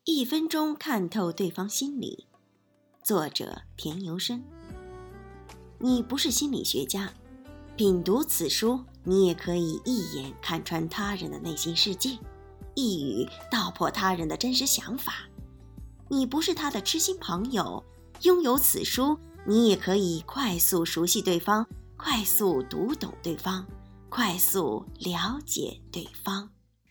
1分钟看透对方心理，作者田由深。你不是心理学家，品读此书，你也可以一眼看穿他人的内心世界，一语道破他人的真实想法。你不是他的知心朋友，拥有此书，你也可以快速熟悉对方，快速读懂对方，快速了解对方。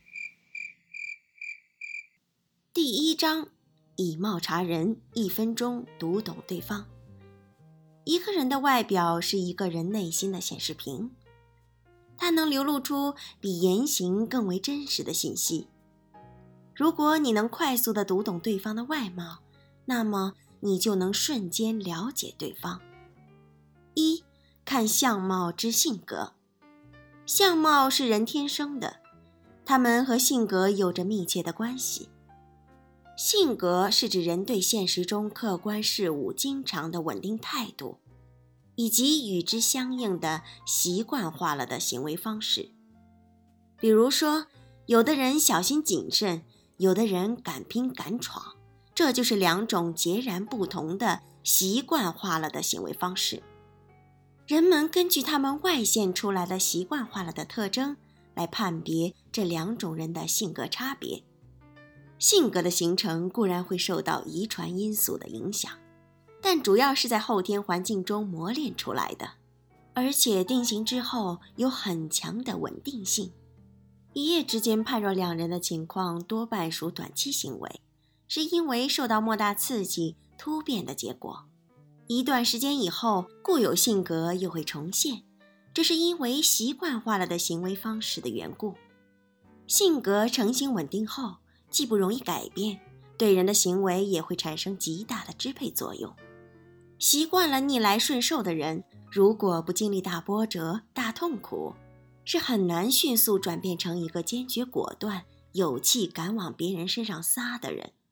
第1章，以貌察人，1分钟读懂对方。一个人的外表是一个人内心的显示屏，它能流露出比言行更为真实的信息。如果你能快速地读懂对方的外貌，那么你就能瞬间了解对方。1. 看相貌知性格。相貌是人天生的，它们和性格有着密切的关系。性格是指人对现实中客观事物经常的稳定态度，以及与之相应的习惯化了的行为方式。比如说，有的人小心谨慎，有的人敢拼敢闯，这就是2种截然不同的习惯化了的行为方式。人们根据他们外现出来的习惯化了的特征来判别这2种人的性格差别。性格的形成固然会受到遗传因素的影响，但主要是在后天环境中磨练出来的，而且定型之后有很强的稳定性。一夜之间判若两人的情况多半属短期行为，是因为受到莫大刺激突变的结果。一段时间以后，固有性格又会重现，这是因为习惯化了的行为方式的缘故。性格成型稳定后，既不容易改变，对人的行为也会产生极大的支配作用。习惯了逆来顺受的人，如果不经历大波折、大痛苦，是很难迅速转变成一个坚决果断、有气敢往别人身上撒的人。